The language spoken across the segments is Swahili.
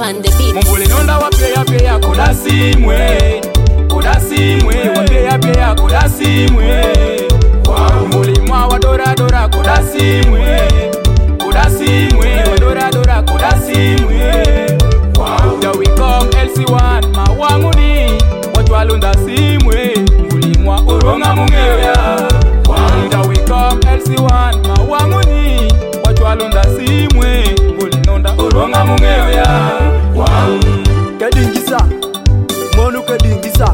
on the beat. Mumbuli nonda wapeya kudasimwe wapeya kudasimwe. Mumbuli mwa wadora kudasimwe wadora kudasimwe. Now we come LC1 mawanguni watwalunda simwe. Mumbuli mwa uronga mungeya. Now we come LC1 mawanguni watwalunda simwe. Mumbuli nonda uronga mungeya. Kedingisa, monu kedingisa,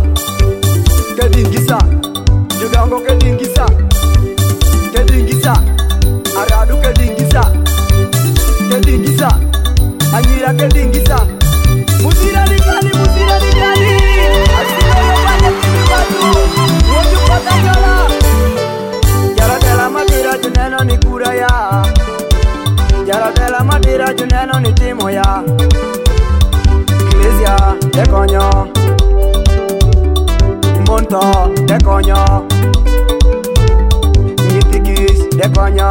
judango kedingisa, aradu kedingisa, anyira kedingisa, musira ligani, asiro yopande kibatu, woju patangala, jaradela madira juneno ni kuraya, jaradela madira juneno ni timoya. Iglesia de coño, Monto de coño, Nitikis de coño,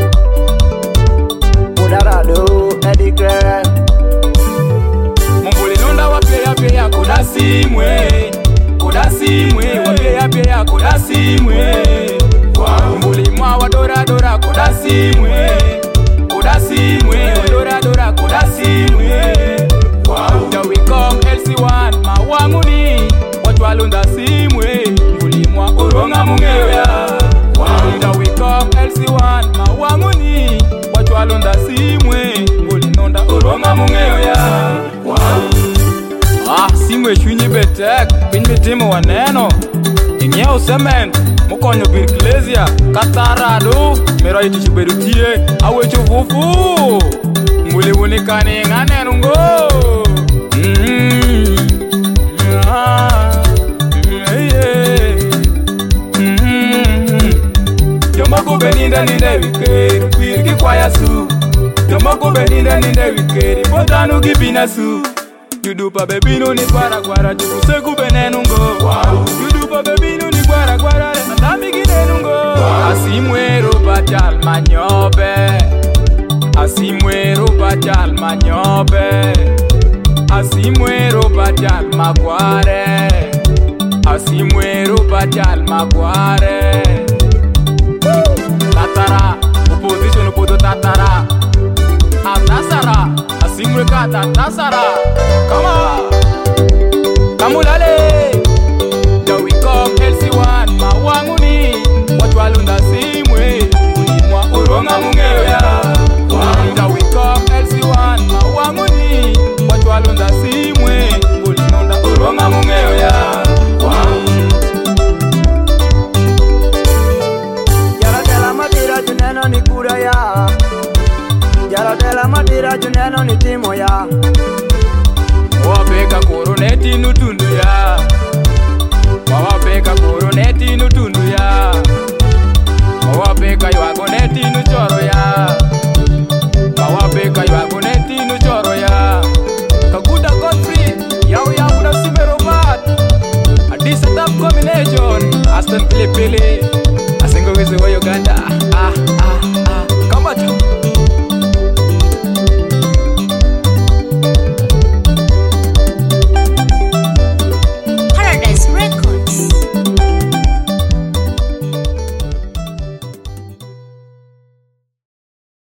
Udarado Edicre. Mumbuli nonda wapeya kudasimwe wapeya kudasimwe. Mumbuli mwa wadora kudasimwe wadora kudasimwe. Now we come LC1 mawanguni watwalunda simwe. Mumbuli mwa uronga mungeya. Now we come LC1 mawanguni watwalunda simwe. Mumbuli nonda uronga mungeya. Simwe shunyi betek pinmi timo waneno Inyeo cement mukonyo birklesia katarado mero itishi berutie awe chufufu Mbuli wunikani nganenungo Jomoko beninda ninde wikeri Wirki kwa yasu Jomoko beninda ninde wikeri Botanu kipina su Yudupa bebino ni gwara Chukuseku benenungo Yudupa bebino ni gwara Andami ginenungo Asimwero bachal manyobe Asimwero bachal manyobe Asimwero bachal magware Asimwero bachal magware Tatara Opposition obodo tatara Atasara Asimwe kata tasara Come on Kamulale Now we come LC1 mawanguni watwalunda simwe Mbuli mwa uronga mungeya. Now we come LC1 mawanguni watwalunda simwe Mbuli nonda uronga mungeya. Jaradela madira juneno ni kuraya, jaradela madira juneno ni timoya. Wapeka koroneti nutundu ya. Wapeka koroneti nutundu ya. Wapeka yuagoneti nuchoro ya. Wapeka yuagoneti nuchoro ya. Kaguda Godfrey, yao na Simerobat. A decent up combination. Aston Pili Asengo wizi wa Uganda.